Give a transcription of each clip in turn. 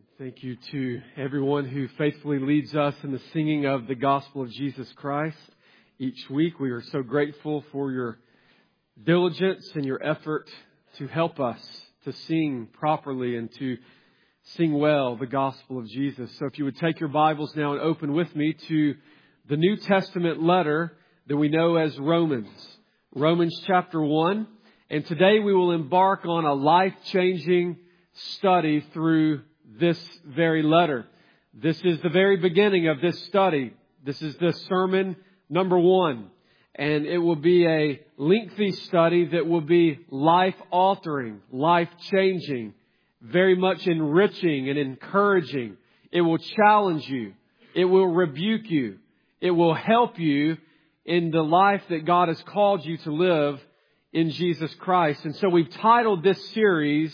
Thank you to everyone who faithfully leads us in the singing of the gospel of Jesus Christ each week. We are so grateful for your diligence and your effort to help us to sing properly and to sing well the gospel of Jesus. So if you would take your Bibles now and open with me to the New Testament letter that we know as Romans. Romans chapter 1. And today we will embark on a life-changing study through this very letter. This is the very beginning of this study. This is the sermon number 1. And it will be a lengthy study that will be life-altering, life-changing, very much enriching and encouraging. It will challenge you. It will rebuke you. It will help you in the life that God has called you to live in Jesus Christ. And so we've titled this series,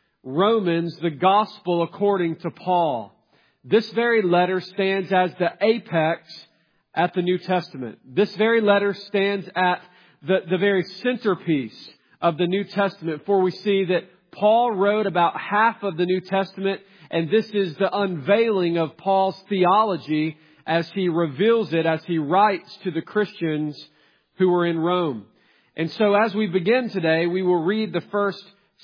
Romans, the Gospel According to Paul. This very letter stands as the apex at the New Testament. This very letter stands at the very centerpiece of the New Testament, for we see that Paul wrote about half of the New Testament, and this is the unveiling of Paul's theology as he reveals it, as he writes to the Christians who were in Rome. And so as we begin today, we will read the first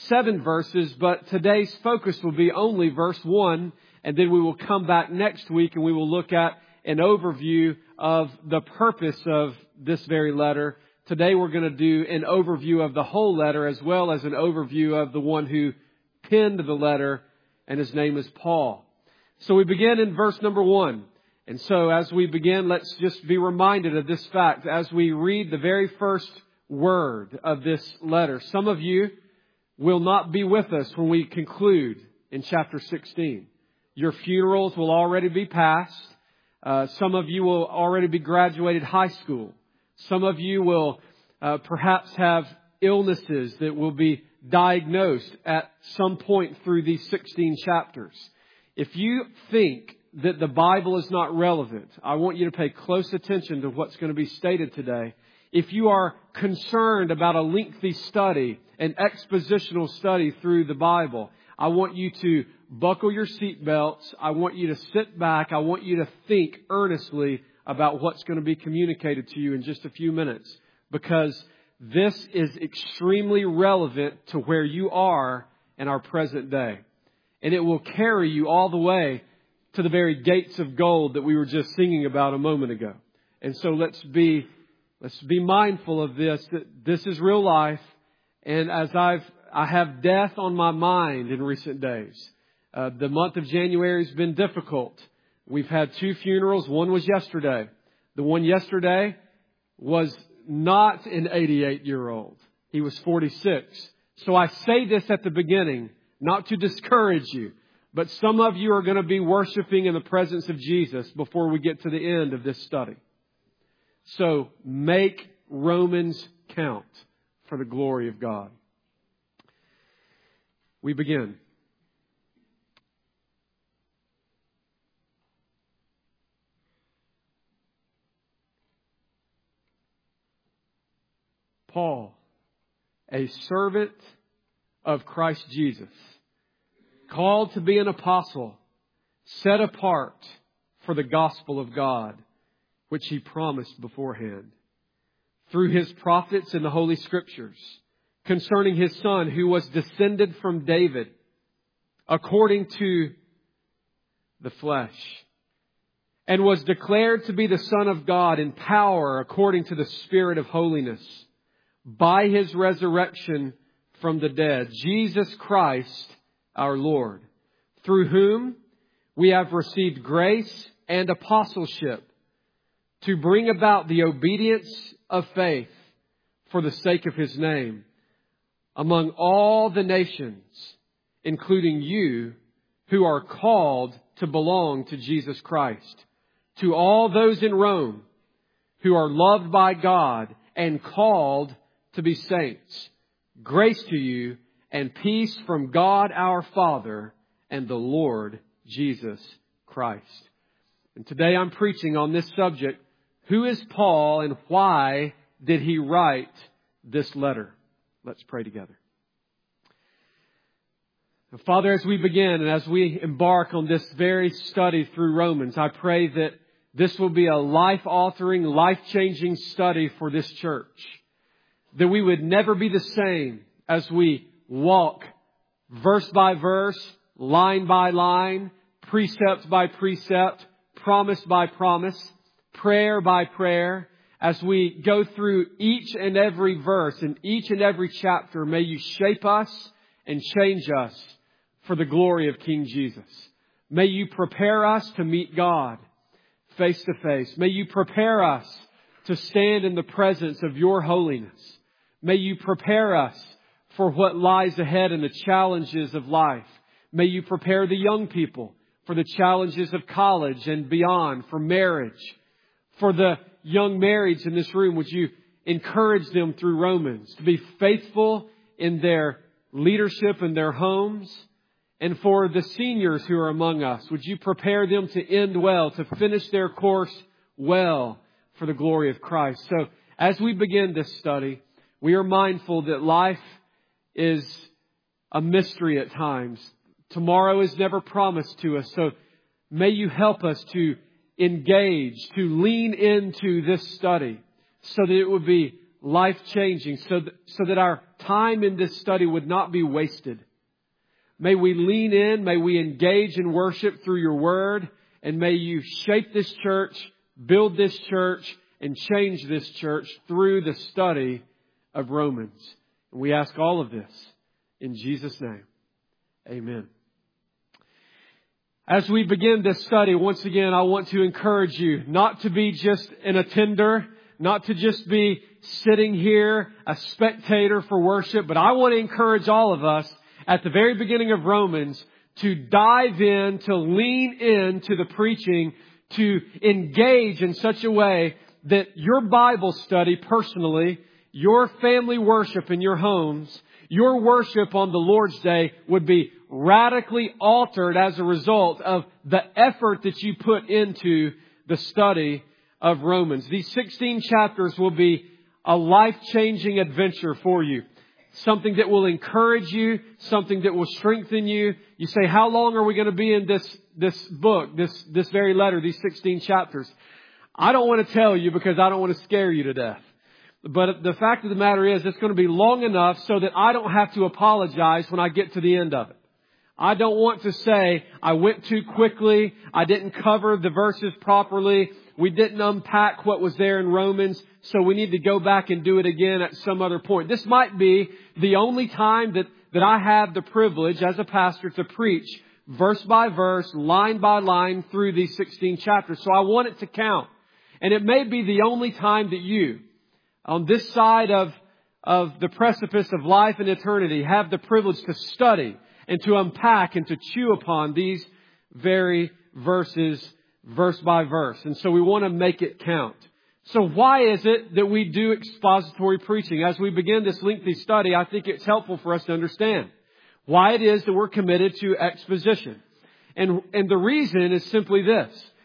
7 verses, but today's focus will be only verse 1, and then we will come back next week and we will look at an overview of the purpose of this very letter. Today we're going to do an overview of the whole letter as well as an overview of the one who penned the letter, and his name is Paul. So we begin in verse number 1. And so as we begin, let's just be reminded of this fact as we read the very first word of this letter. Some of you will not be with us when we conclude in chapter 16. Your funerals will already be past. Some of you will already be graduated high school. Some of you will perhaps have illnesses that will be diagnosed at some point through these 16 chapters. If you think that the Bible is not relevant, I want you to pay close attention to what's going to be stated today. If you are concerned about a lengthy study, an expositional study through the Bible, I want you to buckle your seatbelts. I want you to sit back. I want you to think earnestly about what's going to be communicated to you in just a few minutes, because this is extremely relevant to where you are in our present day. And it will carry you all the way to the very gates of gold that we were just singing about a moment ago. And so let's be mindful of this, that this is real life. And as I have death on my mind in recent days. The month of January has been difficult. We've had 2 funerals. One was yesterday. The one yesterday was not an 88-year-old. He was 46. So I say this at the beginning, not to discourage you, but some of you are going to be worshiping in the presence of Jesus before we get to the end of this study. So make Romans count for the glory of God. We begin. Paul, a servant of Christ Jesus, called to be an apostle, set apart for the gospel of God, which He promised beforehand, through His prophets in the Holy Scriptures, concerning His Son, who was descended from David, according to the flesh, and was declared to be the Son of God in power, according to the Spirit of holiness, by His resurrection from the dead, Jesus Christ our Lord, through whom we have received grace and apostleship to bring about the obedience of faith for the sake of His name among all the nations, including you who are called to belong to Jesus Christ. To all those in Rome who are loved by God and called to be saints, grace to you and peace from God our Father and the Lord Jesus Christ. And today I'm preaching on this subject. Who is Paul and why did he write this letter? Let's pray together. Father, as we begin and as we embark on this very study through Romans, I pray that this will be a life-altering, life-changing study for this church. That we would never be the same as we walk verse by verse, line by line, precept by precept, promise by promise, prayer by prayer. As we go through each and every verse and each and every chapter, may you shape us and change us for the glory of King Jesus. May you prepare us to meet God face to face. May you prepare us to stand in the presence of your holiness. May you prepare us for what lies ahead in the challenges of life. May you prepare the young people for the challenges of college and beyond, for marriage. For the young marrieds in this room, would you encourage them through Romans to be faithful in their leadership in their homes? And for the seniors who are among us, would you prepare them to end well, to finish their course well for the glory of Christ? So as we begin this study, we are mindful that life is a mystery at times. Tomorrow is never promised to us. So may you help us to engage, to lean into this study so that it would be life-changing, so that our time in this study would not be wasted. May we lean in, may we engage in worship through your word, and may you shape this church, build this church, and change this church through the study of Romans. And we ask all of this in Jesus' name. Amen. As we begin this study, once again, I want to encourage you not to be just an attender, not to just be sitting here, a spectator for worship, but I want to encourage all of us at the very beginning of Romans to dive in, to lean into the preaching, to engage in such a way that your Bible study personally, your family worship in your homes, your worship on the Lord's Day would be radically altered as a result of the effort that you put into the study of Romans. These 16 chapters will be a life-changing adventure for you. Something that will encourage you, something that will strengthen you. You say, how long are we going to be in this book, this very letter, these 16 chapters? I don't want to tell you because I don't want to scare you to death. But the fact of the matter is it's going to be long enough so that I don't have to apologize when I get to the end of it. I don't want to say I went too quickly, I didn't cover the verses properly, we didn't unpack what was there in Romans, so we need to go back and do it again at some other point. This might be the only time that I have the privilege as a pastor to preach verse by verse, line by line through these 16 chapters. So I want it to count. And it may be the only time that you, on this side of the precipice of life and eternity, have the privilege to study and to unpack and to chew upon these very verses, verse by verse. And so we want to make it count. So why is it that we do expository preaching? As we begin this lengthy study, I think it's helpful for us to understand why it is that we're committed to exposition. And the reason is simply this.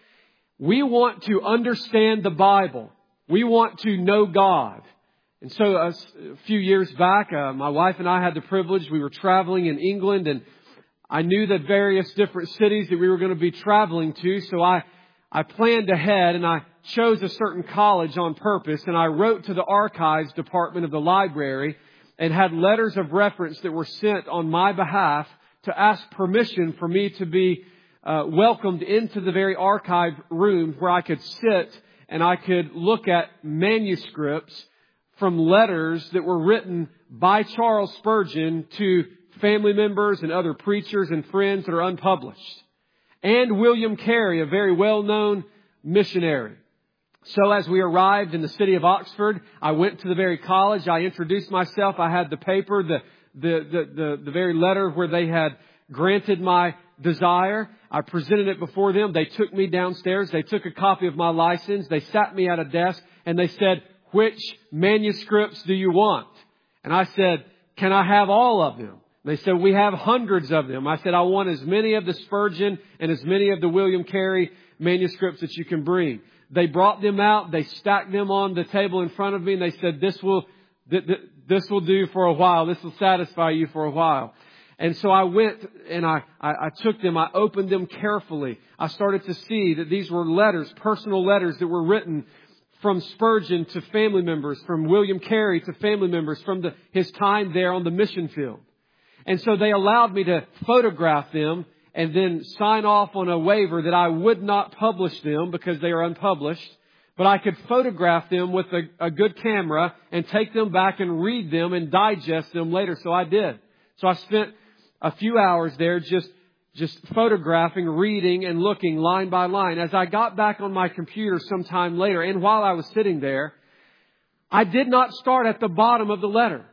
We want to understand the Bible. We want to know God. And so a few years back, my wife and I had the privilege. We were traveling in England, and I knew the various different cities that we were going to be traveling to. So I planned ahead, and I chose a certain college on purpose, and I wrote to the archives department of the library and had letters of reference that were sent on my behalf to ask permission for me to be welcomed into the very archive room where I could sit and I could look at manuscripts from letters that were written by Charles Spurgeon to family members and other preachers and friends that are unpublished. And William Carey, a very well-known missionary. So as we arrived in the city of Oxford, I went to the very college. I introduced myself. I had the paper, the very letter where they had granted my desire. I presented it before them. They took me downstairs. They took a copy of my license. They sat me at a desk and they said, "Which manuscripts do you want?" And I said, "Can I have all of them?" They said, "We have hundreds of them." I said, "I want as many of the Spurgeon and as many of the William Carey manuscripts that you can bring." They brought them out. They stacked them on the table in front of me, and they said, this will do for a while. This will satisfy you for a while." And so I went and I took them, I opened them carefully. I started to see that these were letters, personal letters that were written from Spurgeon to family members, from William Carey to family members, from his time there on the mission field. And so they allowed me to photograph them and then sign off on a waiver that I would not publish them because they are unpublished. But I could photograph them with a good camera and take them back and read them and digest them later. So I did. So I spent a few hours there just photographing, reading, and looking line by line. As I got back on my computer sometime later, and while I was sitting there, I did not start at the bottom of the letter.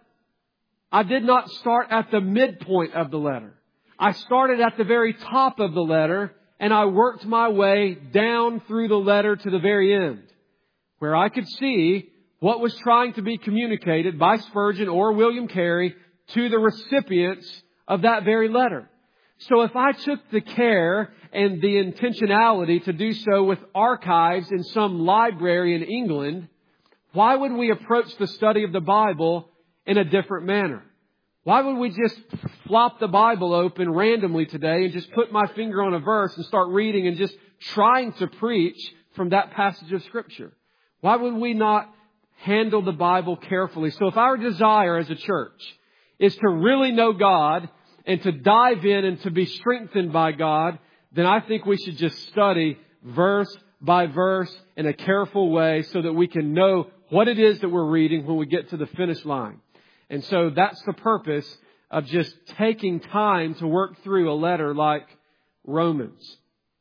I did not start at the midpoint of the letter. I started at the very top of the letter, and I worked my way down through the letter to the very end, where I could see what was trying to be communicated by Spurgeon or William Carey to the recipients of that very letter. So if I took the care and the intentionality to do so with archives in some library in England, why would we approach the study of the Bible in a different manner? Why would we just flop the Bible open randomly today and just put my finger on a verse and start reading and just trying to preach from that passage of Scripture? Why would we not handle the Bible carefully? So if our desire as a church is to really know God and to dive in and to be strengthened by God, then I think we should just study verse by verse in a careful way so that we can know what it is that we're reading when we get to the finish line. And so that's the purpose of just taking time to work through a letter like Romans.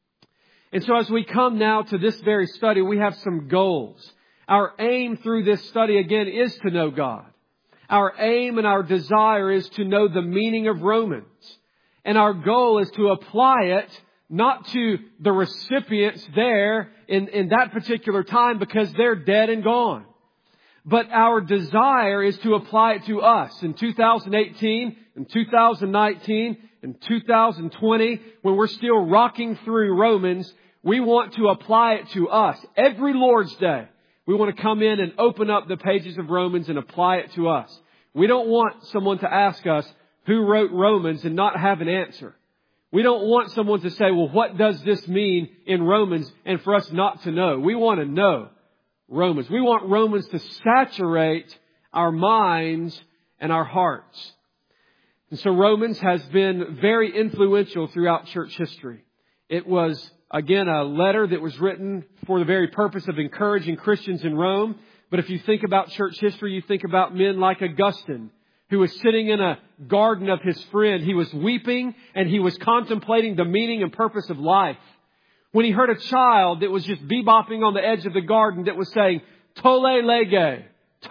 And so as we come now to this very study, we have some goals. Our aim through this study, again, is to know God. Our aim and our desire is to know the meaning of Romans. And our goal is to apply it not to the recipients there in that particular time because they're dead and gone. But our desire is to apply it to us in 2018, in 2019, in 2020, when we're still rocking through Romans. We want to apply it to us. Every Lord's Day, we want to come in and open up the pages of Romans and apply it to us. We don't want someone to ask us who wrote Romans and not have an answer. We don't want someone to say, well, what does this mean in Romans? And for us not to know. We want to know Romans. We want Romans to saturate our minds and our hearts. And so Romans has been very influential throughout church history. It was, again, a letter that was written for the very purpose of encouraging Christians in Rome. But if you think about church history, you think about men like Augustine, who was sitting in a garden of his friend. He was weeping and he was contemplating the meaning and purpose of life. When he heard a child that was just bebopping on the edge of the garden that was saying, tolle lege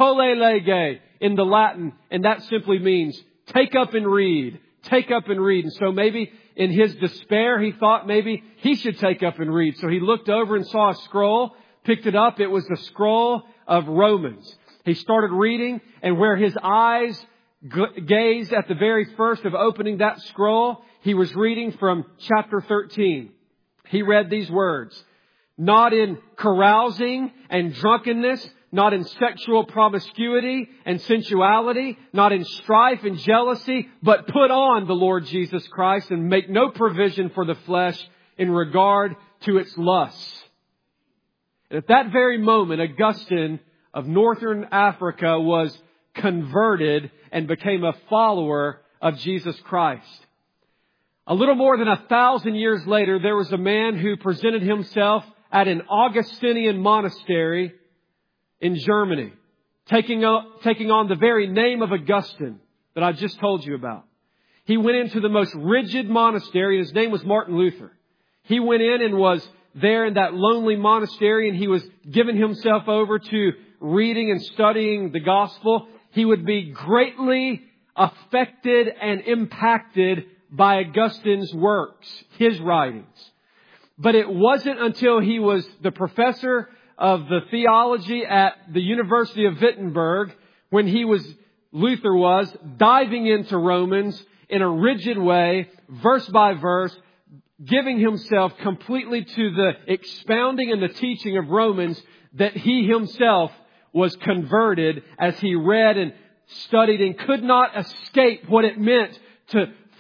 in the Latin. And that simply means take up and read, take up and read. And so maybe in his despair, he thought maybe he should take up and read. So he looked over and saw a scroll, picked it up. It was the scroll of Romans. He started reading, and where his eyes gazed at the very first of opening that scroll, he was reading from chapter 13. He read these words, not in carousing and drunkenness, not in sexual promiscuity and sensuality, not in strife and jealousy, but put on the Lord Jesus Christ and make no provision for the flesh in regard to its lusts. And at that very moment, Augustine of northern Africa was converted and became a follower of Jesus Christ. A little more than 1,000 years later, there was a man who presented himself at an Augustinian monastery in Germany, taking on the very name of Augustine that I just told you about. He went into the most rigid monastery, and his name was Martin Luther. He went in and was there in that lonely monastery, and he was giving himself over to reading and studying the gospel. He would be greatly affected and impacted by Augustine's works, his writings. But it wasn't until he was the professor of the theology at the University of Wittenberg, when Luther was diving into Romans in a rigid way, verse by verse, giving himself completely to the expounding and the teaching of Romans, that he himself was converted as he read and studied and could not escape what it meant to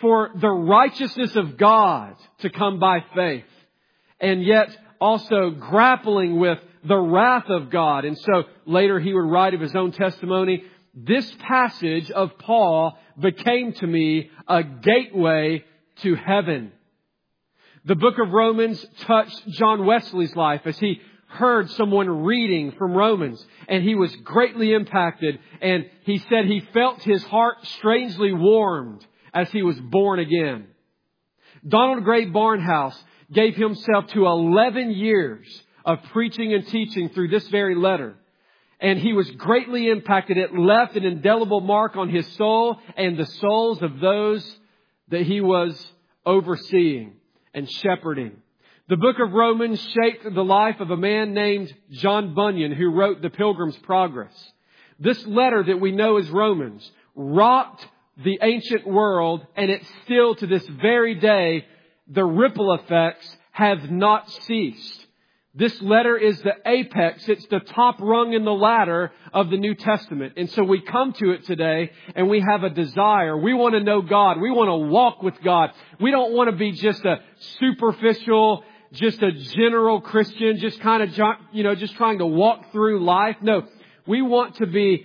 for the righteousness of God to come by faith, and yet also grappling with the wrath of God. And so later he would write of his own testimony, this passage of Paul became to me a gateway to heaven. The book of Romans touched John Wesley's life as he heard someone reading from Romans, and he was greatly impacted, and he said he felt his heart strangely warmed as he was born again. Donald Gray Barnhouse gave himself to 11 years of preaching and teaching through this very letter. And he was greatly impacted. It left an indelible mark on his soul and the souls of those that he was overseeing and shepherding. The book of Romans shaped the life of a man named John Bunyan, who wrote The Pilgrim's Progress. This letter that we know as Romans rocked the ancient world, and it's still to this very day, the ripple effects have not ceased. This letter is the apex. It's the top rung in the ladder of the New Testament. And so we come to it today and we have a desire. We want to know God. We want to walk with God. We don't want to be just a superficial, just a general Christian, just kind of, just trying to walk through life. No, we want to be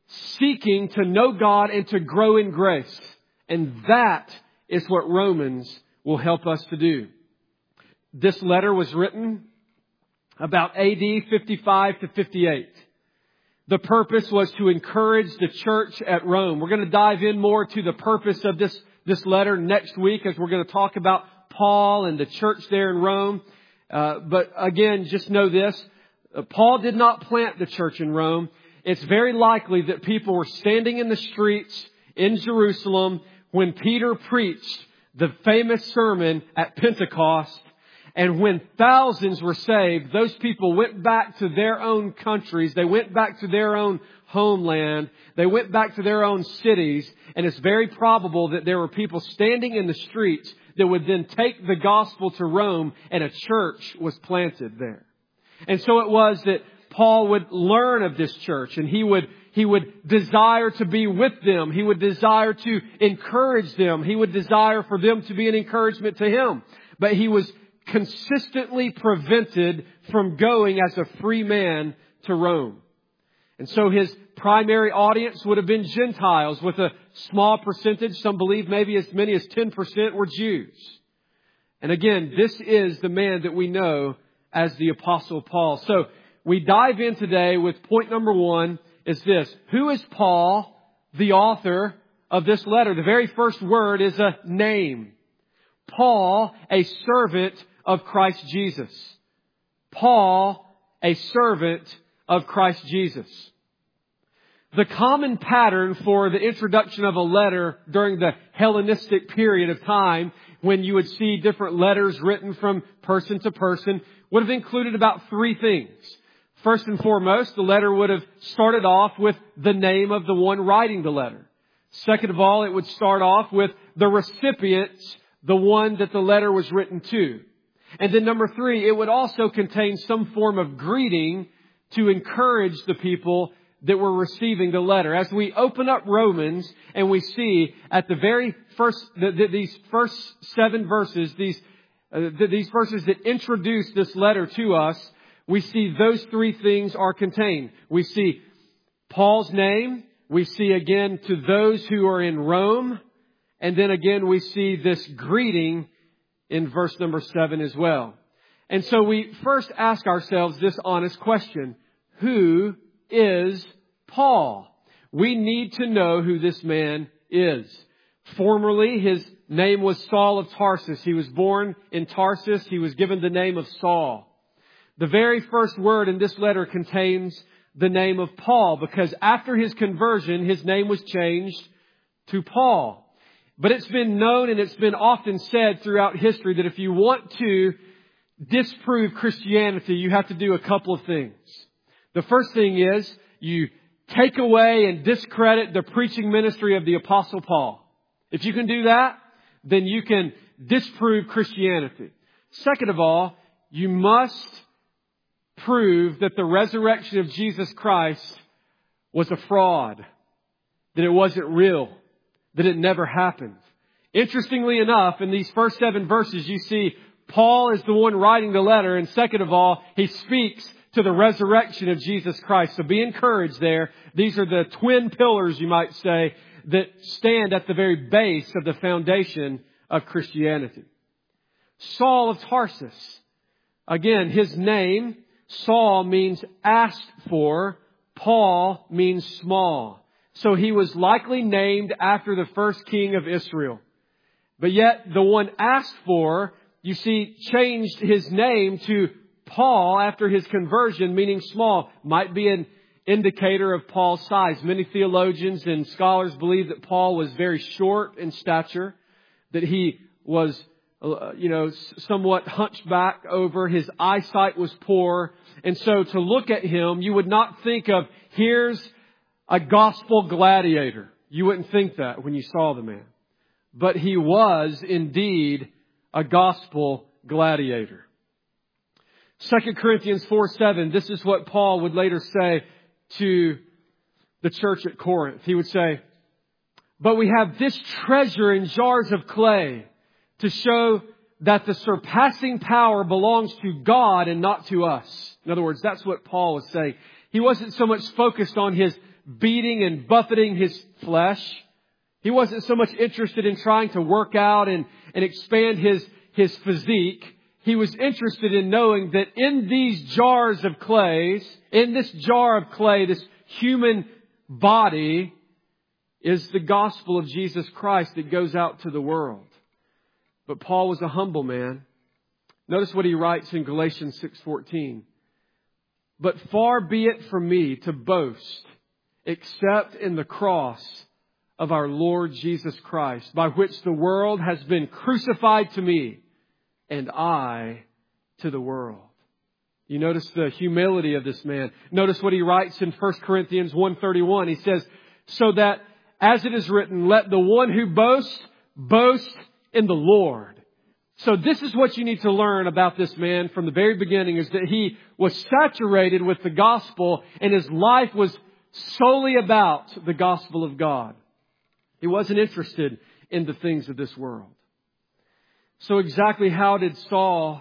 seeking to know God and to grow in grace. And that is what Romans will help us to do. This letter was written about AD 55 to 58. The purpose was to encourage the church at Rome. We're going to dive in more to the purpose of this letter next week as we're going to talk about Paul and the church there in Rome. But again, just know this. Paul did not plant the church in Rome. It's very likely that people were standing in the streets in Jerusalem when Peter preached the famous sermon at Pentecost. And when thousands were saved, those people went back to their own countries. They went back to their own homeland. They went back to their own cities. And it's very probable that there were people standing in the streets that would then take the gospel to Rome, and a church was planted there. And so it was that Paul would learn of this church, and he would desire to be with them. He would desire to encourage them. He would desire for them to be an encouragement to him. But he was consistently prevented from going as a free man to Rome. And so his primary audience would have been Gentiles, with a small percentage, some believe maybe as many as 10% were Jews. And again, this is the man that we know as the Apostle Paul. So we dive in today with point number 1 is this. Who is Paul, the author of this letter? The very first word is a name. Paul, a servant of Christ Jesus. Paul, a servant of Christ Jesus. The common pattern for the introduction of a letter during the Hellenistic period of time, when you would see different letters written from person to person, would have included about 3 things. First and foremost, the letter would have started off with the name of the one writing the letter. Second of all, it would start off with the recipient, the one that the letter was written to. And then number 3, it would also contain some form of greeting to encourage the people that were receiving the letter. As we open up Romans and we see at the very first, these first 7 verses, these verses that introduce this letter to us, we see those 3 things are contained. We see Paul's name. We see again to those who are in Rome. And then again, we see this greeting in verse number 7 as well. And so we first ask ourselves this honest question. Who is Paul? We need to know who this man is. Formerly, his name was Saul of Tarsus. He was born in Tarsus. He was given the name of Saul. The very first word in this letter contains the name of Paul, because after his conversion, his name was changed to Paul. But it's been known and it's been often said throughout history that if you want to disprove Christianity, you have to do a couple of things. The first thing is you take away and discredit the preaching ministry of the Apostle Paul. If you can do that, then you can disprove Christianity. Second of all, you must prove that the resurrection of Jesus Christ was a fraud, that it wasn't real, that it never happened. Interestingly enough, in these first 7 verses, you see Paul is the one writing the letter. And second of all, he speaks to the resurrection of Jesus Christ. So be encouraged there. These are the twin pillars, you might say, that stand at the very base of the foundation of Christianity. Saul of Tarsus. Again, his name, Saul, means asked for. Paul means small. So he was likely named after the first king of Israel. But yet the one asked for, you see, changed his name to Paul after his conversion, meaning small. Might be an indicator of Paul's size. Many theologians and scholars believe that Paul was very short in stature, that he was, somewhat hunchback over. His eyesight was poor. And so to look at him, you would not think of, here's a gospel gladiator. You wouldn't think that when you saw the man. But he was indeed a gospel gladiator. 2 Corinthians 4:7, this is what Paul would later say to the church at Corinth. He would say, "But we have this treasure in jars of clay to show that the surpassing power belongs to God and not to us." In other words, that's what Paul was saying. He wasn't so much focused on his beating and buffeting his flesh. He wasn't so much interested in trying to work out and expand his physique. He was interested in knowing that in these jars of clay, in this jar of clay, this human body is the gospel of Jesus Christ that goes out to the world. But Paul was a humble man. Notice what he writes in Galatians 6:14. "But far be it from me to boast except in the cross of our Lord Jesus Christ, by which the world has been crucified to me and I to the world." You notice the humility of this man. Notice what he writes in 1 Corinthians 1:31. He says, "So that as it is written, let the one who boasts, boast in the Lord." So this is what you need to learn about this man from the very beginning, is that he was saturated with the gospel and his life was solely about the gospel of God. He wasn't interested in the things of this world. So exactly how did Saul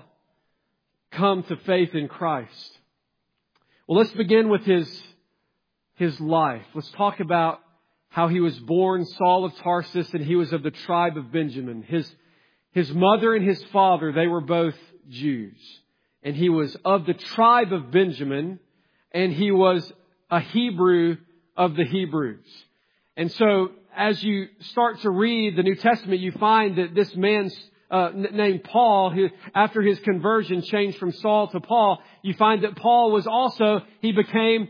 come to faith in Christ? Well, let's begin with his life. Let's talk about how he was born Saul of Tarsus, and he was of the tribe of Benjamin. His mother and his father, they were both Jews. And he was of the tribe of Benjamin, and he was a Hebrew of the Hebrews. And so as you start to read the New Testament, you find that this man's named Paul, who after his conversion changed from Saul to Paul, you find that Paul was also, he became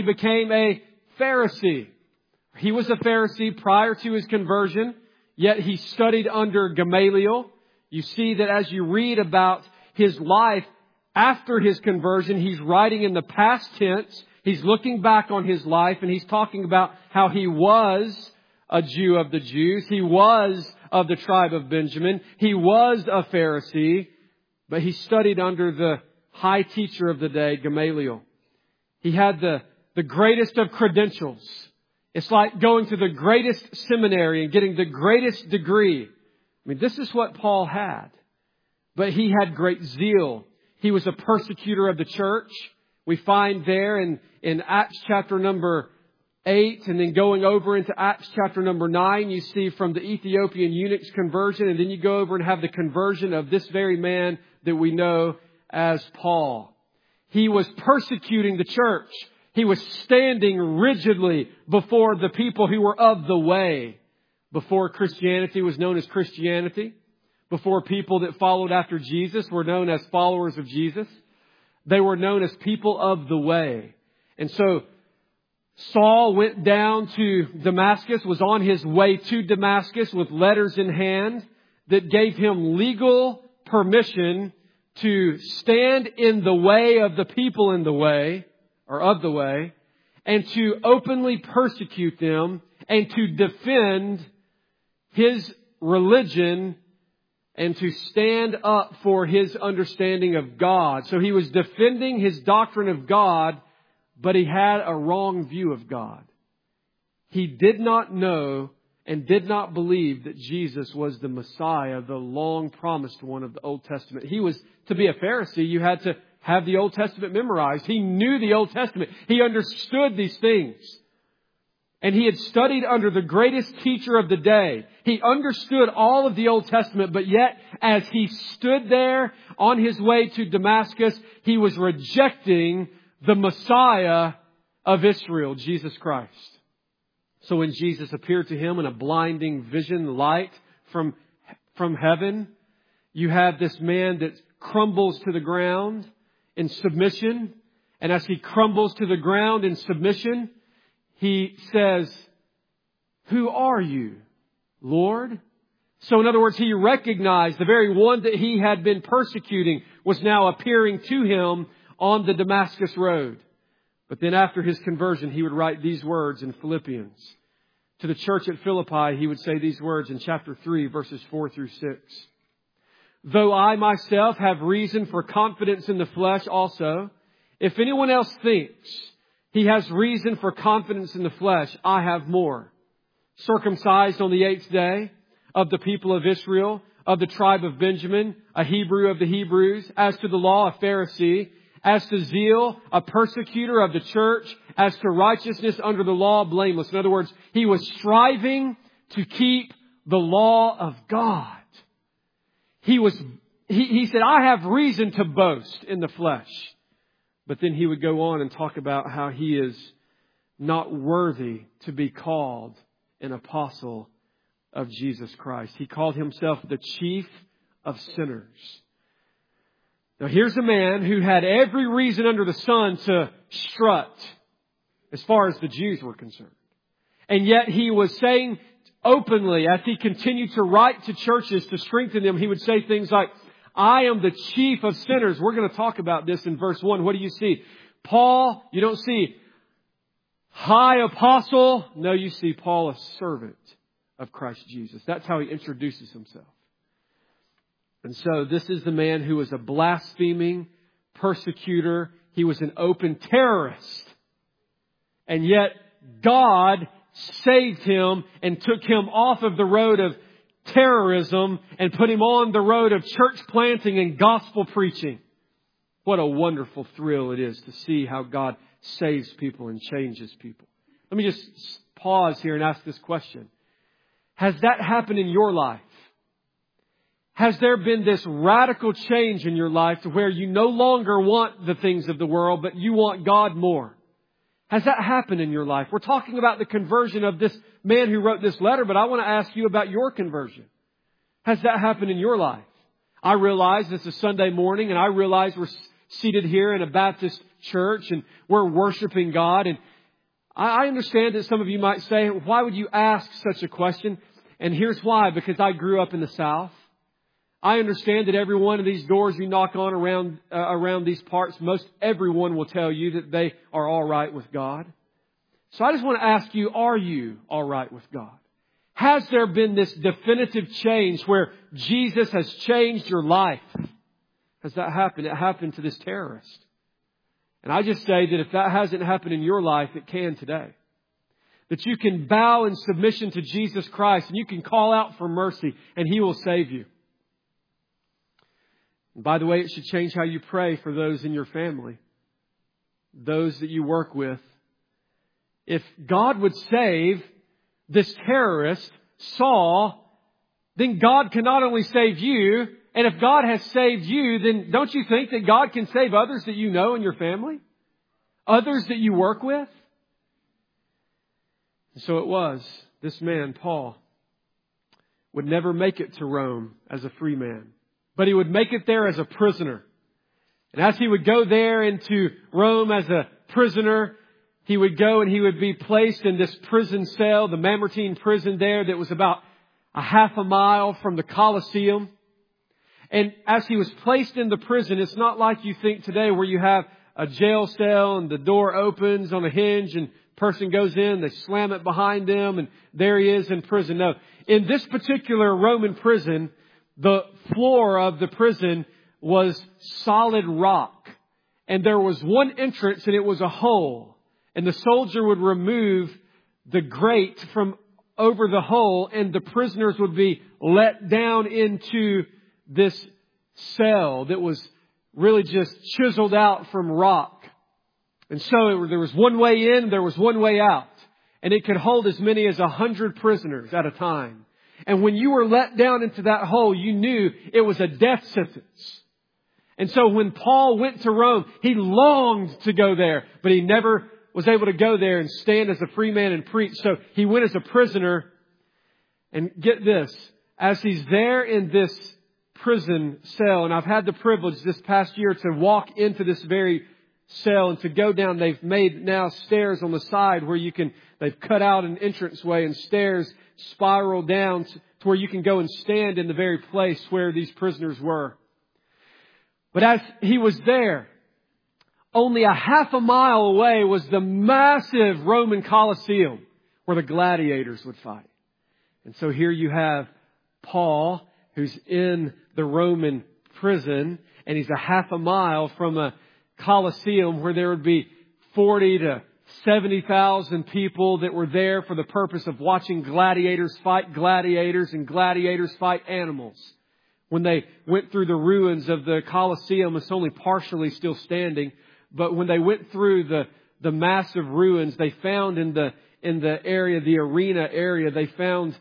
a Pharisee. He was a Pharisee prior to his conversion, yet he studied under Gamaliel. You see that as you read about his life after his conversion, he's writing in the past tense. He's looking back on his life, and he's talking about how he was a Jew of the Jews. He was of the tribe of Benjamin. He was a Pharisee, but he studied under the high teacher of the day, Gamaliel. He had the greatest of credentials. It's like going to the greatest seminary and getting the greatest degree. I mean, this is what Paul had. But he had great zeal. He was a persecutor of the church. We find there in Acts chapter number 8, and then going over into Acts chapter number 9, you see from the Ethiopian eunuch's conversion, and then you go over and have the conversion of this very man that we know as Paul. He was persecuting the church. He was standing rigidly before the people who were of the way. Before Christianity was known as Christianity, before people that followed after Jesus were known as followers of Jesus, they were known as people of the way. And so Saul went down to Damascus, was on his way to Damascus with letters in hand that gave him legal permission to stand in the way of the people in the way, or of the way, and to openly persecute them and to defend his religion and to stand up for his understanding of God. So he was defending his doctrine of God, but he had a wrong view of God. He did not know and did not believe that Jesus was the Messiah, the long promised one of the Old Testament. To be a Pharisee, you had to have the Old Testament memorized. He knew the Old Testament. He understood these things. And he had studied under the greatest teacher of the day. He understood all of the Old Testament, but yet as he stood there on his way to Damascus, he was rejecting the Messiah of Israel, Jesus Christ. So when Jesus appeared to him in a blinding vision, light from heaven, you have this man that crumbles to the ground in submission. And as he crumbles to the ground in submission, he says, "Who are you, Lord?" So in other words, he recognized the very one that he had been persecuting was now appearing to him on the Damascus road. But then after his conversion, he would write these words in Philippians. To the church at Philippi, he would say these words in chapter 3, verses 4 through 6. "Though I myself have reason for confidence in the flesh also, if anyone else thinks he has reason for confidence in the flesh, I have more. Circumcised on the 8th day, of the people of Israel, of the tribe of Benjamin, a Hebrew of the Hebrews, as to the law, a Pharisee, as to zeal, a persecutor of the church, as to righteousness under the law, blameless." In other words, he was striving to keep the law of God. He said, "I have reason to boast in the flesh." But then he would go on and talk about how he is not worthy to be called an apostle of Jesus Christ. He called himself the chief of sinners. Now here's a man who had every reason under the sun to strut as far as the Jews were concerned. And yet he was saying openly, as he continued to write to churches to strengthen them, he would say things like, "I am the chief of sinners." We're going to talk about this in verse 1. What do you see? Paul, you don't see high apostle. No, you see Paul, a servant of Christ Jesus. That's how he introduces himself. And so this is the man who was a blaspheming persecutor. He was an open terrorist. And yet God saved him and took him off of the road of terrorism and put him on the road of church planting and gospel preaching. What a wonderful thrill it is to see how God saves people and changes people. Let me just pause here and ask this question. Has that happened in your life? Has there been this radical change in your life to where you no longer want the things of the world, but you want God more? Has that happened in your life? We're talking about the conversion of this man who wrote this letter, but I want to ask you about your conversion. Has that happened in your life? I realize it's a Sunday morning, and I realize we're seated here in a Baptist church, and we're worshiping God. And I understand that some of you might say, "Why would you ask such a question?" And here's why. Because I grew up in the South. I understand that every one of these doors you knock on around these parts, most everyone will tell you that they are all right with God. So I just want to ask you, are you all right with God? Has there been this definitive change where Jesus has changed your life? Has that happened? It happened to this terrorist. And I just say that if that hasn't happened in your life, it can today. That you can bow in submission to Jesus Christ and you can call out for mercy and He will save you. And by the way, it should change how you pray for those in your family, those that you work with. If God would save this terrorist, Saul, then God can not only save you, and if God has saved you, then don't you think that God can save others that you know in your family? Others that you work with? And so it was. This man, Paul, would never make it to Rome as a free man, but he would make it there as a prisoner. And as he would go there into Rome as a prisoner, he would go and he would be placed in this prison cell, the Mamertine prison there that was about a half a mile from the Colosseum. And as he was placed in the prison, it's not like you think today where you have a jail cell and the door opens on a hinge and person goes in, they slam it behind them and there he is in prison. No, in this particular Roman prison, the floor of the prison was solid rock. And there was one entrance and it was a hole. And the soldier would remove the grate from over the hole, and the prisoners would be let down into this cell that was really just chiseled out from rock. And so there was one way in, there was one way out. And it could hold as many as 100 prisoners at a time. And when you were let down into that hole, you knew it was a death sentence. And so when Paul went to Rome, he longed to go there, but he never was able to go there and stand as a free man and preach. So he went as a prisoner. And get this, as he's there in this prison cell, and I've had the privilege this past year to walk into this very cell and to go down. They've made now stairs on the side where they've cut out an entranceway, and stairs spiral down to where you can go and stand in the very place where these prisoners were. But as he was there, only a half a mile away was the massive Roman Colosseum where the gladiators would fight. And so here you have Paul, who's in the Roman prison, and he's a half a mile from a Colosseum where there would be 40 to 70,000 people that were there for the purpose of watching gladiators fight gladiators and gladiators fight animals. When they went through the ruins of the Colosseum, it's only partially still standing, but when they went through the massive ruins, they found in the area, the arena area, they found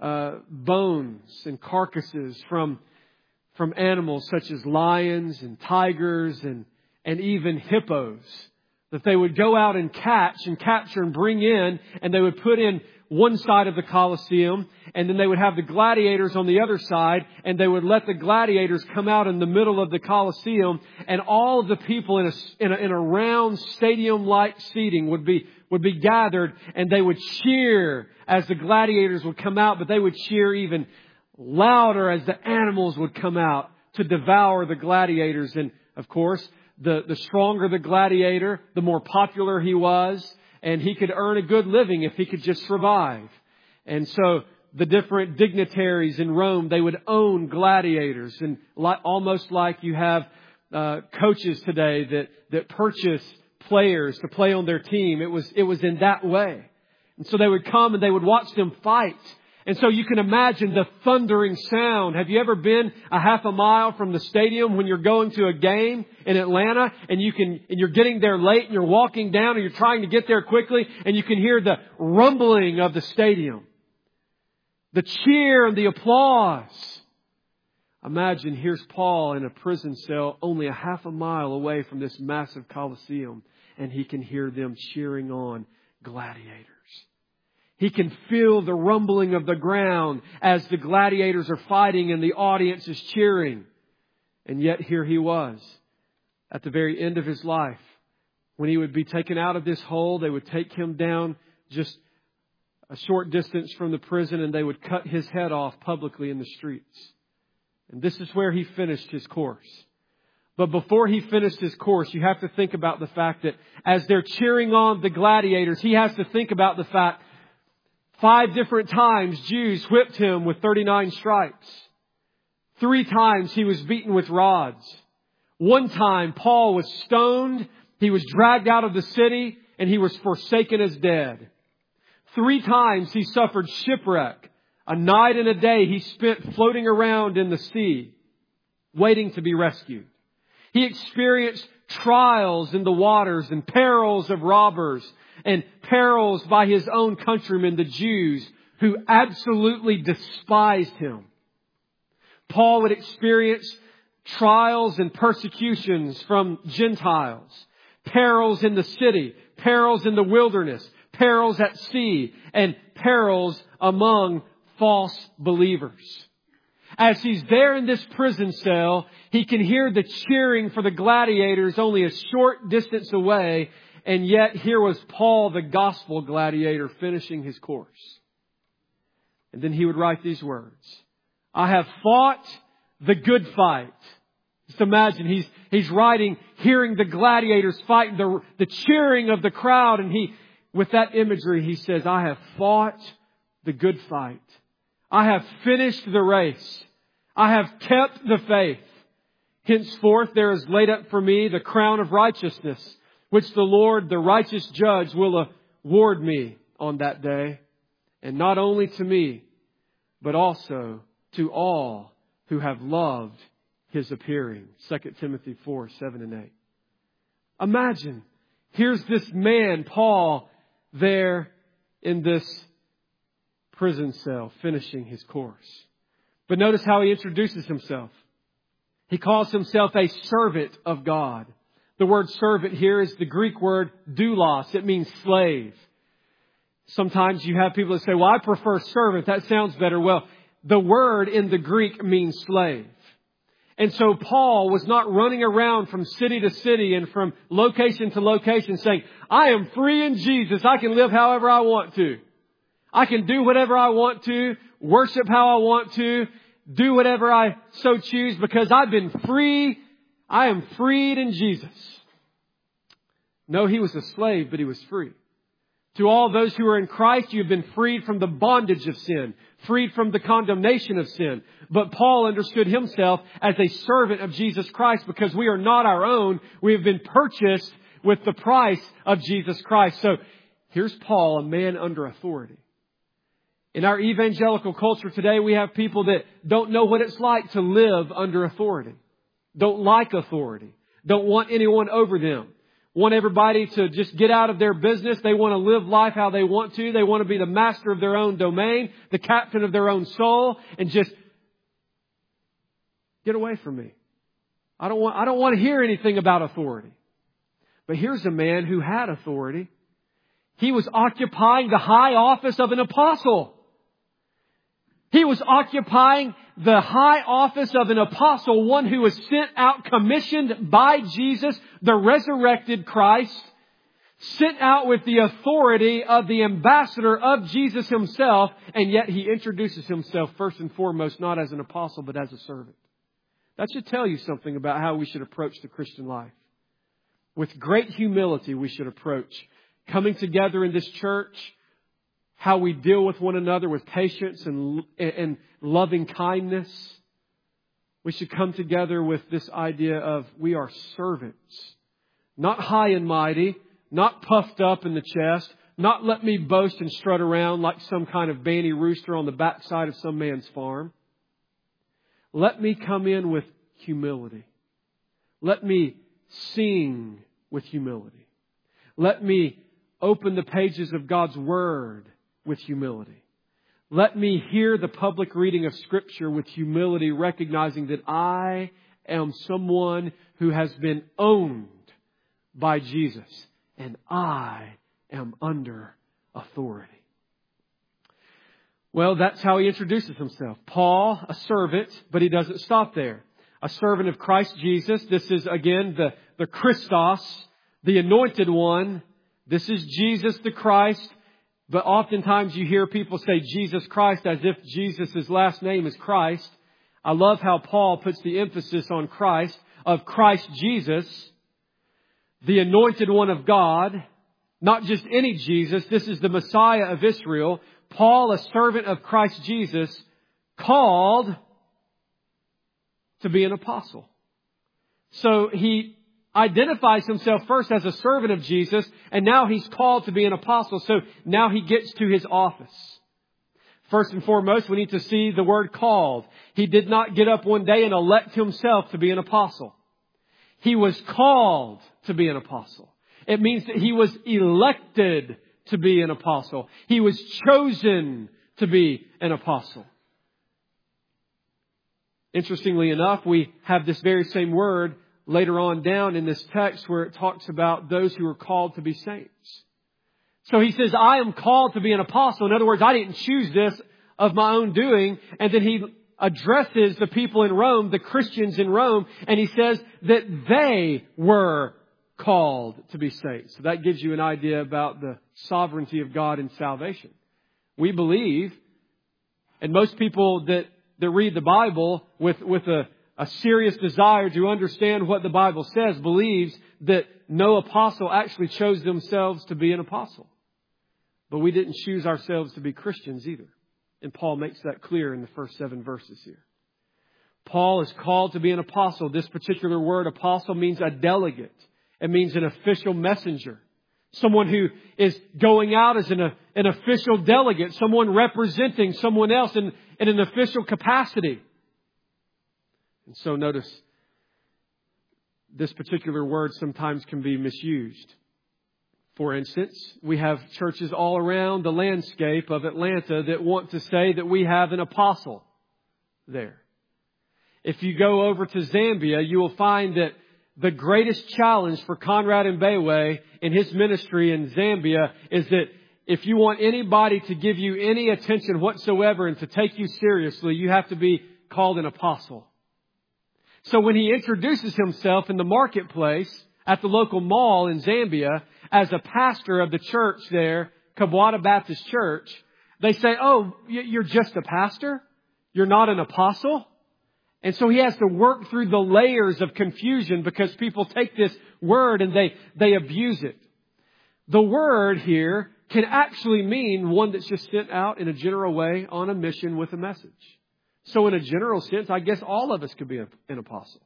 bones and carcasses from animals such as lions and tigers and even hippos that they would go out and capture and bring in, and they would put in one side of the Colosseum, and then they would have the gladiators on the other side, and they would let the gladiators come out in the middle of the Colosseum, and all of the people in a round stadium-like seating would be gathered, and they would cheer as the gladiators would come out, but they would cheer even louder as the animals would come out to devour the gladiators. And of course, the stronger the gladiator, the more popular he was, and he could earn a good living if he could just survive. And so the different dignitaries in Rome, they would own gladiators, and almost like you have coaches today that purchase players to play on their team. It was in that way. And so they would come and they would watch them fight. And so you can imagine the thundering sound. Have you ever been a half a mile from the stadium when you're going to a game in Atlanta and you're getting there late and you're walking down and you're trying to get there quickly and you can hear the rumbling of the stadium, the cheer and the applause. Imagine here's Paul in a prison cell only a half a mile away from this massive Colosseum, and he can hear them cheering on gladiators. He can feel the rumbling of the ground as the gladiators are fighting and the audience is cheering. And yet here he was at the very end of his life. When he would be taken out of this hole, they would take him down just a short distance from the prison and they would cut his head off publicly in the streets. And this is where he finished his course. But before he finished his course, you have to think about the fact that as they're cheering on the gladiators, he has to think about the fact 5 different times Jews whipped him with 39 stripes. 3 times he was beaten with rods. 1 time Paul was stoned. He was dragged out of the city and he was forsaken as dead. 3 times he suffered shipwreck. A night and a day he spent floating around in the sea, waiting to be rescued. He experienced trials in the waters and perils of robbers and perils by his own countrymen, the Jews, who absolutely despised him. Paul would experience trials and persecutions from Gentiles, perils in the city, perils in the wilderness, perils at sea, and perils among false believers. As he's there in this prison cell, he can hear the cheering for the gladiators only a short distance away. And yet here was Paul, the gospel gladiator, finishing his course. And then he would write these words: I have fought the good fight. Just imagine he's writing, hearing the gladiators fight, the cheering of the crowd. And with that imagery, he says, I have fought the good fight. I have finished the race. I have kept the faith. Henceforth there is laid up for me the crown of righteousness, which the Lord, the righteous judge, will award me on that day. and not only to me, but also to all who have loved His appearing. 2 Timothy 4, 7 and 8. Imagine, here's this man, Paul, there in this prison cell, finishing his course. But notice how he introduces himself. He calls himself a servant of God. The word servant here is the Greek word doulos. It means slave. Sometimes you have people that say, well, I prefer servant. That sounds better. Well, the word in the Greek means slave. And so Paul was not running around from city to city and from location to location saying, I am free in Jesus. I can live however I want to. I can do whatever I want to, worship how I want to, do whatever I so choose because I've been free. I am freed in Jesus. No, he was a slave, but he was free. To all those who are in Christ, you have been freed from the bondage of sin, freed from the condemnation of sin. But Paul understood himself as a servant of Jesus Christ because we are not our own. We have been purchased with the price of Jesus Christ. So here's Paul, a man under authority. In our evangelical culture today, we have people that don't know what it's like to live under authority, don't like authority, don't want anyone over them. Want everybody to just get out of their business. They want to live life how they want to. They want to be the master of their own domain, the captain of their own soul, and just get away from me. I don't want to hear anything about authority. But here's a man who had authority. He was occupying the high office of an apostle. He was occupying the high office of an apostle, one who was sent out, commissioned by Jesus, the resurrected Christ, sent out with the authority of the ambassador of Jesus himself, and yet he introduces himself first and foremost not as an apostle but as a servant. That should tell you something about how we should approach the Christian life. With great humility we should approach coming together in this church, how we deal with one another with patience and loving kindness. We should come together with this idea of we are servants. Not high and mighty, not puffed up in the chest, not let me boast and strut around like some kind of banty rooster on the backside of some man's farm. Let me come in with humility. Let me sing with humility. Let me open the pages of God's Word with humility. Let me hear the public reading of Scripture with humility, recognizing that I am someone who has been owned by Jesus and I am under authority. Well, that's how he introduces himself. Paul, a servant, but he doesn't stop there. A servant of Christ Jesus. This is again the Christos, the anointed one. This is Jesus the Christ. But oftentimes you hear people say Jesus Christ as if Jesus' last name is Christ. I love how Paul puts the emphasis on Christ, of Christ Jesus, the anointed one of God, not just any Jesus. This is the Messiah of Israel. Paul, a servant of Christ Jesus, called to be an apostle. So he identifies himself first as a servant of Jesus, and now he's called to be an apostle. So now he gets to his office. First and foremost, we need to see the word called. He did not get up one day and elect himself to be an apostle. He was called to be an apostle. It means that he was elected to be an apostle. He was chosen to be an apostle. Interestingly enough, we have this very same word later on down in this text where it talks about those who are called to be saints. So he says, I am called to be an apostle. In other words, I didn't choose this of my own doing. And then he addresses the people in Rome, the Christians in Rome, and he says that they were called to be saints. So that gives you an idea about the sovereignty of God in salvation. We believe, and most people that read the Bible with a serious desire to understand what the Bible says believes that no apostle actually chose themselves to be an apostle. But we didn't choose ourselves to be Christians either. And Paul makes that clear in the first 7 verses here. Paul is called to be an apostle. This particular word, apostle, means a delegate. It means an official messenger. someone who is going out as an official delegate, someone representing someone else in an official capacity. And so notice, this particular word sometimes can be misused. For instance, we have churches all around the landscape of Atlanta that want to say that we have an apostle there. If you go over to Zambia, you will find that the greatest challenge for Conrad Mbewe in his ministry in Zambia is that if you want anybody to give you any attention whatsoever and to take you seriously, you have to be called an apostle. So when he introduces himself in the marketplace at the local mall in Zambia as a pastor of the church there, Kabwata Baptist Church, they say, "Oh, you're just a pastor? You're not an apostle?" And so he has to work through the layers of confusion because people take this word and they abuse it. The word here can actually mean one that's just sent out in a general way on a mission with a message. So in a general sense, I guess all of us could be an apostle.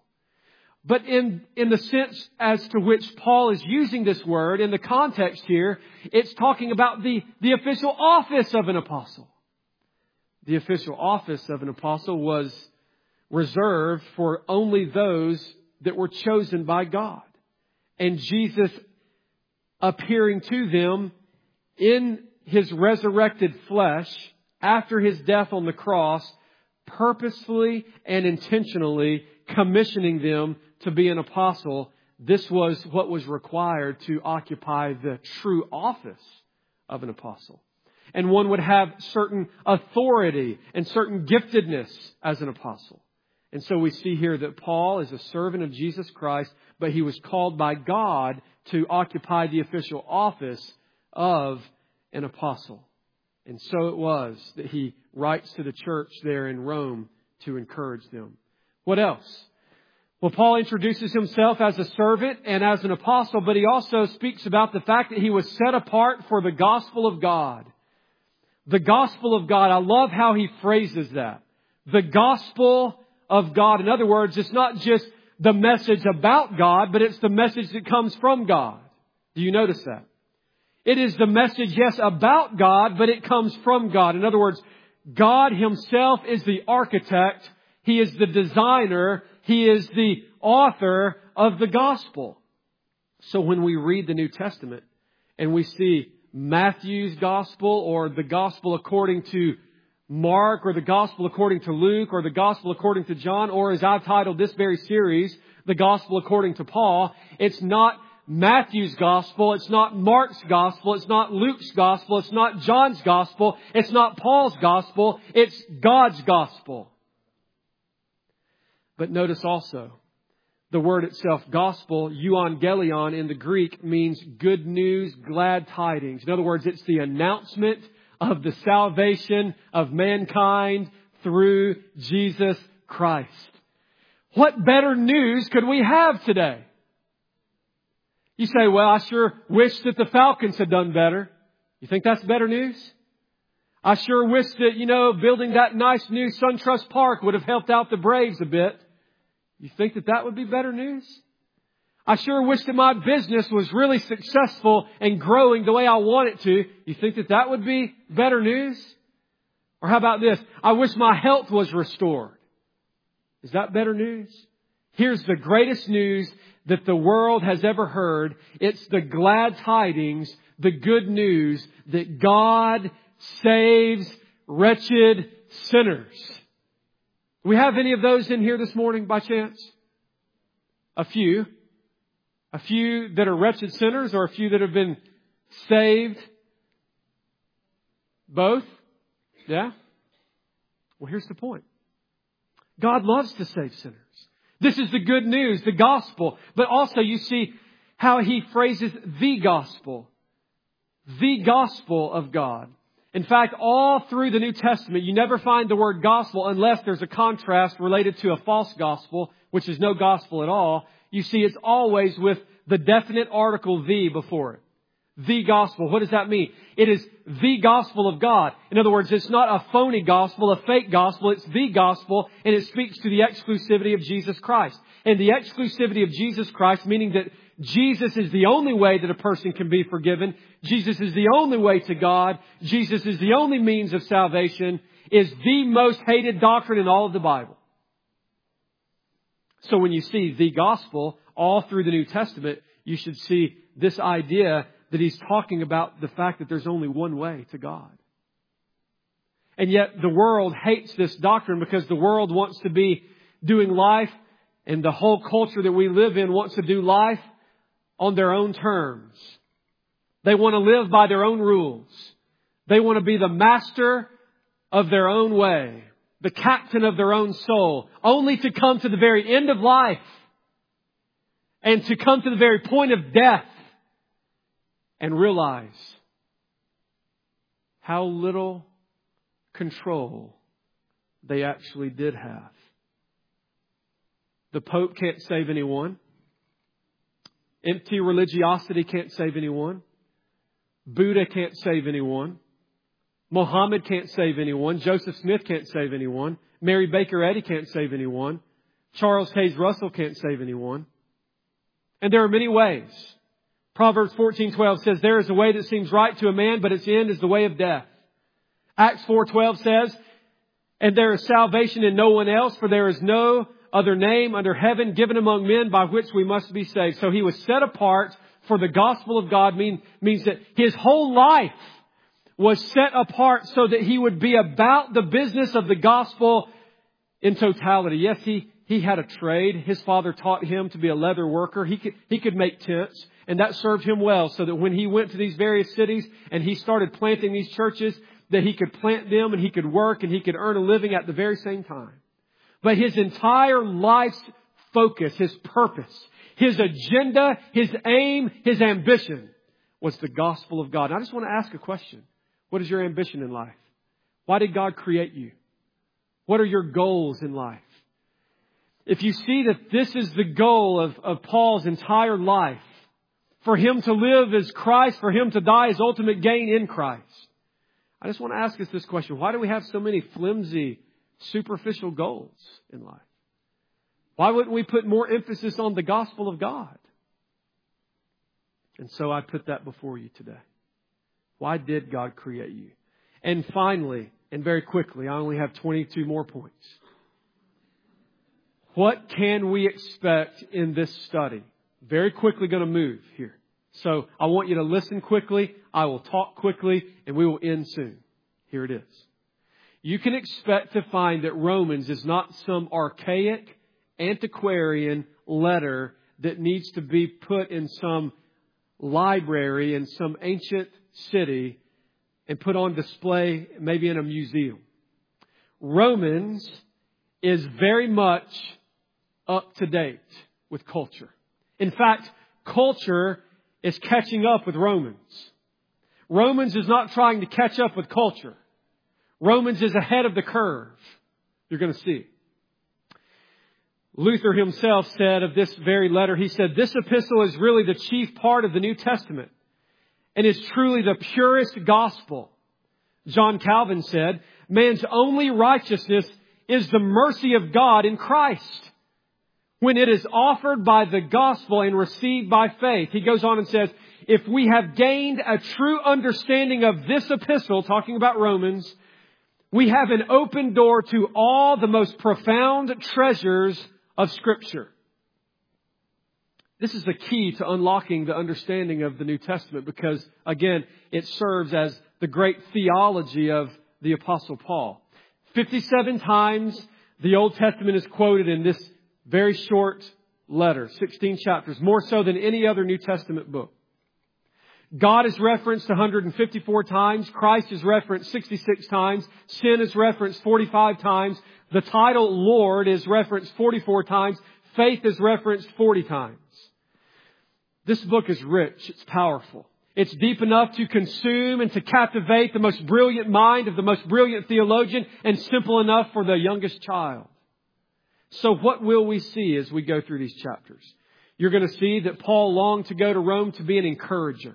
But in the sense as to which Paul is using this word, in the context here, it's talking about the official office of an apostle. The official office of an apostle was reserved for only those that were chosen by God. And Jesus appearing to them in His resurrected flesh after His death on the cross, purposefully and intentionally commissioning them to be an apostle. This was what was required to occupy the true office of an apostle. And one would have certain authority and certain giftedness as an apostle. And so we see here that Paul is a servant of Jesus Christ, but he was called by God to occupy the official office of an apostle. And so it was that he writes to the church there in Rome to encourage them. What else? Well, Paul introduces himself as a servant and as an apostle, but he also speaks about the fact that he was set apart for the gospel of God. The gospel of God. I love how he phrases that. The gospel of God. In other words, it's not just the message about God, but it's the message that comes from God. Do you notice that? It is the message, yes, about God, but it comes from God. In other words, God Himself is the architect. He is the designer. He is the author of the gospel. So when we read the New Testament and we see Matthew's gospel or the gospel according to Mark or the gospel according to Luke or the gospel according to John, or as I've titled this very series, the gospel according to Paul, it's not Matthew's gospel, it's not Mark's gospel, it's not Luke's gospel, it's not John's gospel, it's not Paul's gospel, it's God's gospel. But notice also, the word itself, gospel, euangelion in the Greek, means good news, glad tidings. In other words, it's the announcement of the salvation of mankind through Jesus Christ. What better news could we have today? You say, well, I sure wish that the Falcons had done better. You think that's better news? I sure wish that, building that nice new SunTrust Park would have helped out the Braves a bit. You think that would be better news? I sure wish that my business was really successful and growing the way I want it to. You think that would be better news? Or how about this? I wish my health was restored. Is that better news? Here's the greatest news that the world has ever heard. It's the glad tidings, the good news that God saves wretched sinners. Do we have any of those in here this morning by chance? A few. A few that are wretched sinners or a few that have been saved? Both? Yeah? Well, here's the point. God loves to save sinners. This is the good news, the gospel. But also you see how he phrases the gospel. The gospel of God. In fact, all through the New Testament, you never find the word gospel unless there's a contrast related to a false gospel, which is no gospel at all. You see, it's always with the definite article the before it. The gospel. What does that mean? It is the gospel of God. In other words, it's not a phony gospel, a fake gospel. It's the gospel, and it speaks to the exclusivity of Jesus Christ. And the exclusivity of Jesus Christ, meaning that Jesus is the only way that a person can be forgiven. Jesus is the only way to God. Jesus is the only means of salvation, is the most hated doctrine in all of the Bible. So when you see the gospel all through the New Testament, you should see this idea that he's talking about the fact that there's only one way to God. And yet the world hates this doctrine because the world wants to be doing life, and the whole culture that we live in wants to do life on their own terms. They want to live by their own rules. They want to be the master of their own way, the captain of their own soul, only to come to the very end of life and to come to the very point of death and realize how little control they actually did have. The Pope can't save anyone. Empty religiosity can't save anyone. Buddha can't save anyone. Muhammad can't save anyone. Joseph Smith can't save anyone. Mary Baker Eddy can't save anyone. Charles Hayes Russell can't save anyone. And there are many ways. Proverbs 14:12 says, there is a way that seems right to a man, but its end is the way of death. Acts 4:12 says, and there is salvation in no one else, for there is no other name under heaven given among men by which we must be saved. So he was set apart for the gospel of God, means that his whole life was set apart so that he would be about the business of the gospel in totality. Yes, he had a trade. His father taught him to be a leather worker. He could make tents, and that served him well, so that when he went to these various cities and he started planting these churches, that he could plant them and he could work and he could earn a living at the very same time. But his entire life's focus, his purpose, his agenda, his aim, his ambition was the gospel of God. And I just want to ask a question. What is your ambition in life? Why did God create you? What are your goals in life? If you see that this is the goal of Paul's entire life, for him to live as Christ, for him to die as ultimate gain in Christ, I just want to ask us this question. Why do we have so many flimsy, superficial goals in life? Why wouldn't we put more emphasis on the gospel of God? And so I put that before you today. Why did God create you? And finally, and very quickly, I only have 22 more points. What can we expect in this study? Very quickly going to move here. So I want you to listen quickly. I will talk quickly, and we will end soon. Here it is. You can expect to find that Romans is not some archaic, antiquarian letter that needs to be put in some library in some ancient city and put on display maybe in a museum. Romans is very much up to date with culture. In fact, culture is catching up with Romans. Romans is not trying to catch up with culture. Romans is ahead of the curve. You're going to see. Luther himself said of this very letter, he said, this epistle is really the chief part of the New Testament and is truly the purest gospel. John Calvin said, man's only righteousness is the mercy of God in Christ when it is offered by the gospel and received by faith. He goes on and says, if we have gained a true understanding of this epistle, talking about Romans, we have an open door to all the most profound treasures of Scripture. This is the key to unlocking the understanding of the New Testament because, again, it serves as the great theology of the Apostle Paul. 57 times the Old Testament is quoted in this very short letter, 16 chapters, more so than any other New Testament book. God is referenced 154 times. Christ is referenced 66 times. Sin is referenced 45 times. The title Lord is referenced 44 times. Faith is referenced 40 times. This book is rich. It's powerful. It's deep enough to consume and to captivate the most brilliant mind of the most brilliant theologian and simple enough for the youngest child. So what will we see as we go through these chapters? You're going to see that Paul longed to go to Rome to be an encourager,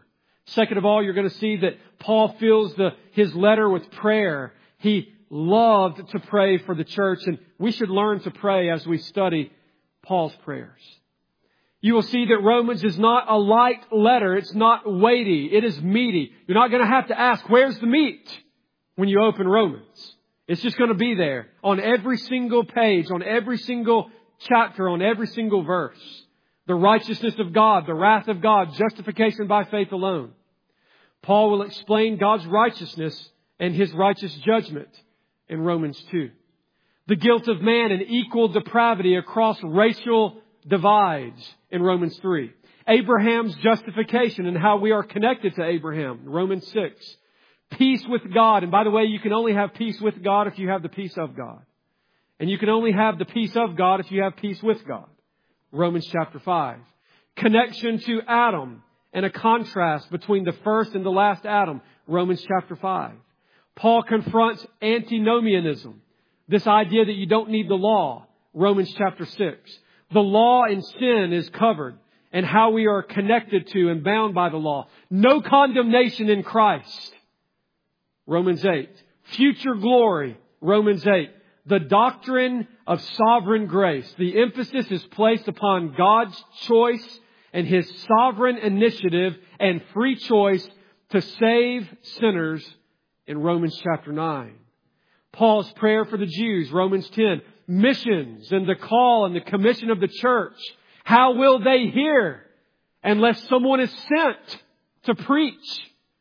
Second of all, you're going to see that Paul fills his letter with prayer. He loved to pray for the church, and we should learn to pray as we study Paul's prayers. You will see that Romans is not a light letter. It's not weighty. It is meaty. You're not going to have to ask, where's the meat when you open Romans? It's just going to be there on every single page, on every single chapter, on every single verse. The righteousness of God, the wrath of God, justification by faith alone. Paul will explain God's righteousness and His righteous judgment in Romans 2. The guilt of man and equal depravity across racial divides in Romans 3. Abraham's justification and how we are connected to Abraham, Romans 6. Peace with God. And by the way, you can only have peace with God if you have the peace of God. And you can only have the peace of God if you have peace with God. Romans chapter 5. Connection to Adam and a contrast between the first and the last Adam. Romans chapter 5. Paul confronts antinomianism. This idea that you don't need the law. Romans chapter 6. The law and sin is covered and how we are connected to and bound by the law. No condemnation in Christ. Romans 8. Future glory. Romans 8. The doctrine of sovereign grace. The emphasis is placed upon God's choice and His sovereign initiative and free choice to save sinners in Romans chapter 9. Paul's prayer for the Jews, Romans 10. Missions and the call and the commission of the church. How will they hear unless someone is sent to preach?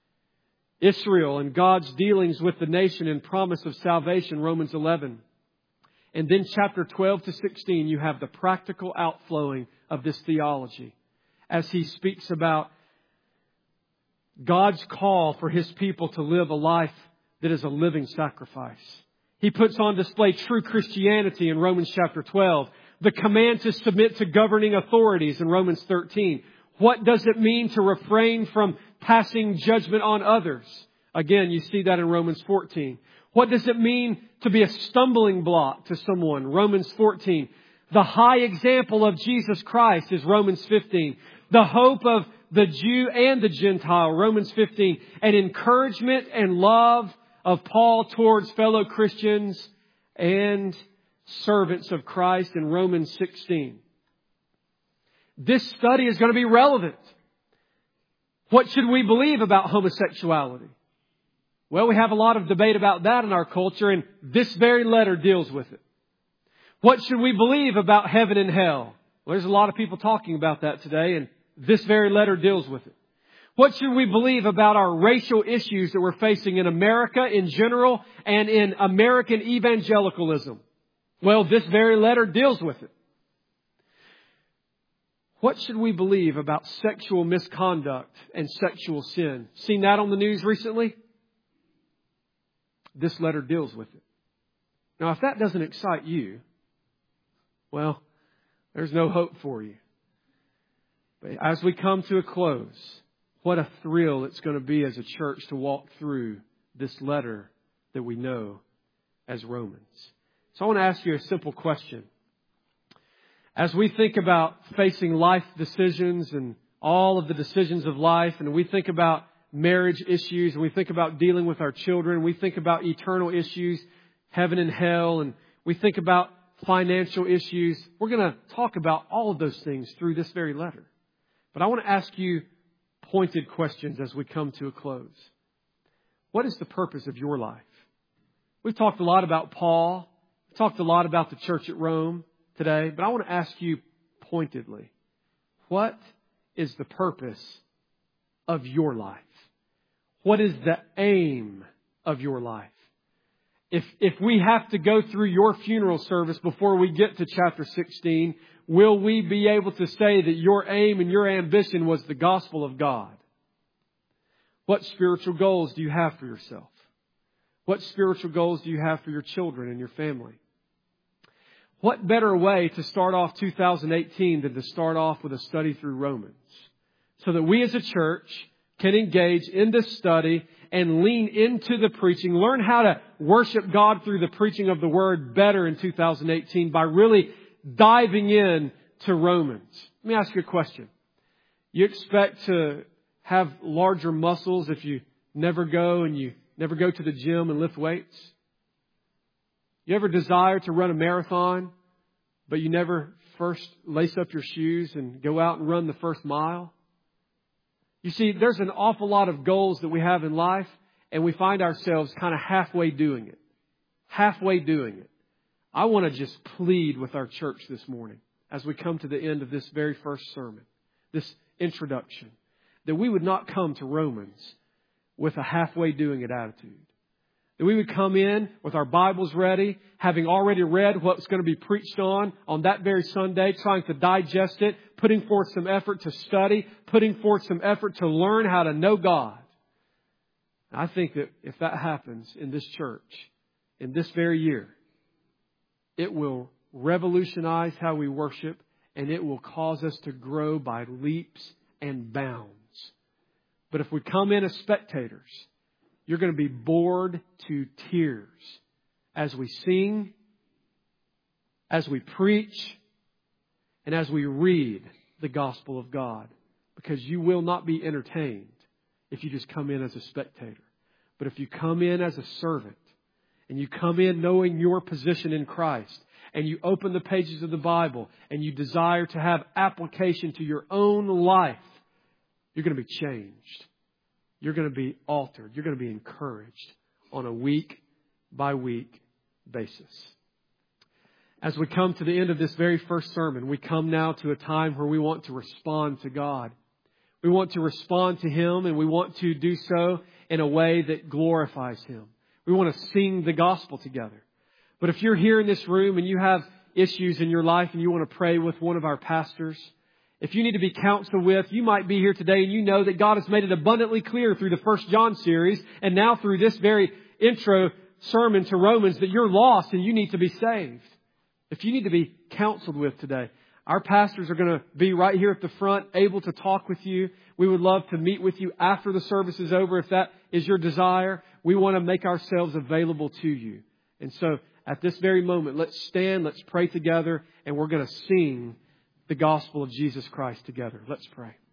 Israel and God's dealings with the nation and promise of salvation, Romans 11. And then chapter 12 to 16, you have the practical outflowing of this theology as he speaks about God's call for His people to live a life that is a living sacrifice. He puts on display true Christianity in Romans chapter 12. The command to submit to governing authorities in Romans 13. What does it mean to refrain from passing judgment on others? Again, you see that in Romans 14. What does it mean to be a stumbling block to someone? Romans 14. The high example of Jesus Christ is Romans 15. The hope of the Jew and the Gentile, Romans 15. And encouragement and love of Paul towards fellow Christians and servants of Christ in Romans 16. This study is going to be relevant. What should we believe about homosexuality? Well, we have a lot of debate about that in our culture, and this very letter deals with it. What should we believe about heaven and hell? Well, there's a lot of people talking about that today, and this very letter deals with it. What should we believe about our racial issues that we're facing in America in general and in American evangelicalism? Well, this very letter deals with it. What should we believe about sexual misconduct and sexual sin? Seen that on the news recently? This letter deals with it. Now, if that doesn't excite you, well, there's no hope for you. But as we come to a close, what a thrill it's going to be as a church to walk through this letter that we know as Romans. So I want to ask you a simple question. As we think about facing life decisions and all of the decisions of life, and we think about marriage issues, and we think about dealing with our children, we think about eternal issues, heaven and hell, and we think about financial issues, we're going to talk about all of those things through this very letter. But I want to ask you pointed questions as we come to a close. What is the purpose of your life? We've talked a lot about Paul. We've talked a lot about the church at Rome today. But I want to ask you pointedly, what is the purpose of your life? What is the aim of your life? If we have to go through your funeral service before we get to chapter 16, will we be able to say that your aim and your ambition was the gospel of God? What spiritual goals do you have for yourself? What spiritual goals do you have for your children and your family? What better way to start off 2018 than to start off with a study through Romans, so that we as a church can engage in this study and lean into the preaching, learn how to worship God through the preaching of the Word better in 2018 by really diving in to Romans. Let me ask you a question. You expect to have larger muscles if you never go to the gym and lift weights? You ever desire to run a marathon, but you never first lace up your shoes and go out and run the first mile? You see, there's an awful lot of goals that we have in life, and we find ourselves kind of halfway doing it. Halfway doing it. I want to just plead with our church this morning as we come to the end of this very first sermon, this introduction, that we would not come to Romans with a halfway doing it attitude. That we would come in with our Bibles ready, having already read what's going to be preached on that very Sunday, trying to digest it, putting forth some effort to study, putting forth some effort to learn how to know God. I think that if that happens in this church, in this very year, it will revolutionize how we worship, and it will cause us to grow by leaps and bounds. But if we come in as spectators, you're going to be bored to tears as we sing, as we preach, and as we read the gospel of God. Because you will not be entertained if you just come in as a spectator. But if you come in as a servant, and you come in knowing your position in Christ, and you open the pages of the Bible, and you desire to have application to your own life, you're going to be changed. You're going to be altered. You're going to be encouraged on a week-by-week basis. As we come to the end of this very first sermon, we come now to a time where we want to respond to God. We want to respond to Him, and we want to do so in a way that glorifies Him. We want to sing the gospel together. But if you're here in this room and you have issues in your life and you want to pray with one of our pastors, if you need to be counseled with, you might be here today and you know that God has made it abundantly clear through the 1 John series and now through this very intro sermon to Romans that you're lost and you need to be saved. If you need to be counseled with today, our pastors are going to be right here at the front, able to talk with you. We would love to meet with you after the service is over if that is your desire. We want to make ourselves available to you. And so at this very moment, let's stand, let's pray together, and we're going to sing the gospel of Jesus Christ together. Let's pray.